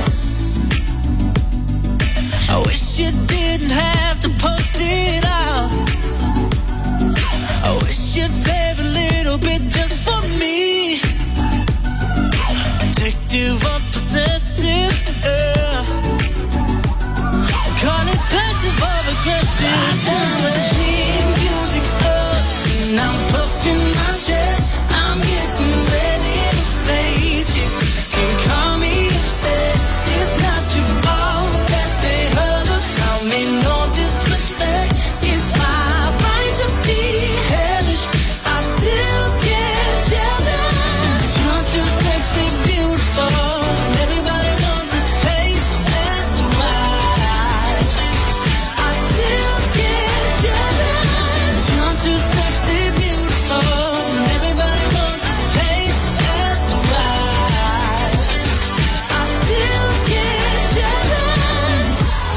I wish you didn't have to post it out. I wish you'd save a little bit just for me. Protective or possessive, call it passive or aggressive. I turn my cheap music up and I'm puffing my chest. I'm getting ready to face you. Can call me obsessed. It's not your fault that they hurt me. I mean no disrespect. It's my right to be hellish. I still get jealous. You're too sexy, beautiful. Everybody wants a taste. That's why I still get jealous. You're too sexy, beautiful. Everybody wants a taste. That's why I still get jealous.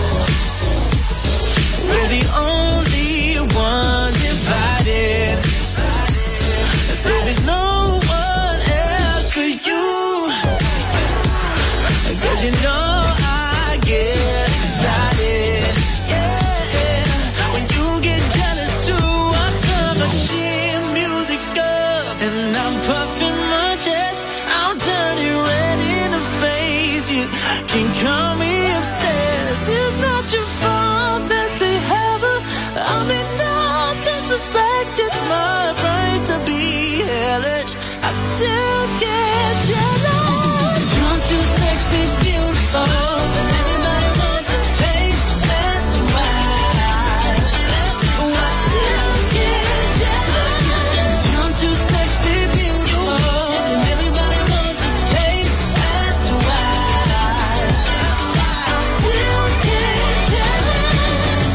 We're the only ones invited. So there's no one else for you. 'Cause you know I get excited. Yeah, when you get jealous too. I turn my chin music up and I'm puffing my chest. I'm turning red in the face. You can call me obsessed. It's not your fault that they have her. I mean no disrespect. It's my right to be hellish. I still get jealous. You're too sexy, beautiful. Everybody wants a taste. That's why I still get jealous. You're too sexy, beautiful. Everybody wants a taste. That's why I still get jealous.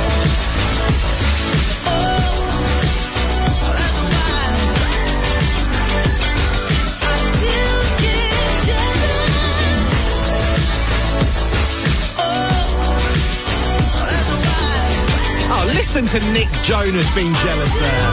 That's why I still get jealous. Oh, listen to Nick Jonas being jealous there.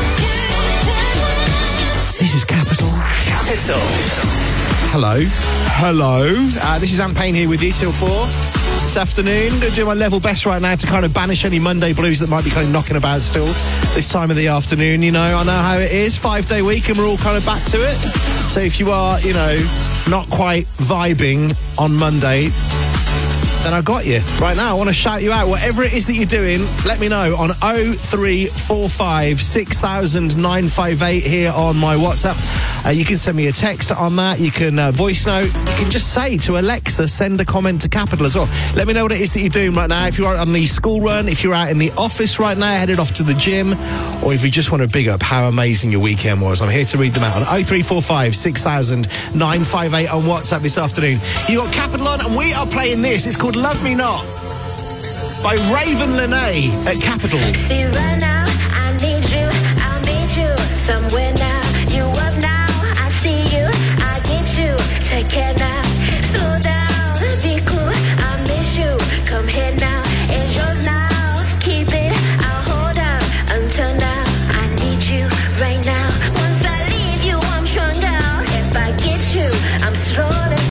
This is Capital. Capital. Hello. This is Ant Payne here with you till 4 this afternoon. I'm going to do my level best right now to kind of banish any Monday blues that might be kind of knocking about still this time of the afternoon. You know, I know how it is. 5-day week and we're all kind of back to it. So if you are, you know, not quite vibing on Monday, then I've got you. Right now, I want to shout you out. Whatever it is that you're doing, let me know on 0345 6000 958 here on my WhatsApp. You can send me a text on that. You can voice note. You can just say to Alexa, send a comment to Capital as well. Let me know what it is that you're doing right now. If you're out on the school run, if you're out in the office right now, headed off to the gym, or if you just want to big up how amazing your weekend was. I'm here to read them out on 0345 6000 958 on WhatsApp this afternoon. You got Capital on, and we are playing this. It's called Love Me Not by Raven Lene at Capital. See right now, I need you, I'll meet you somewhere now. You up now, I see you, I get you, take care now. So that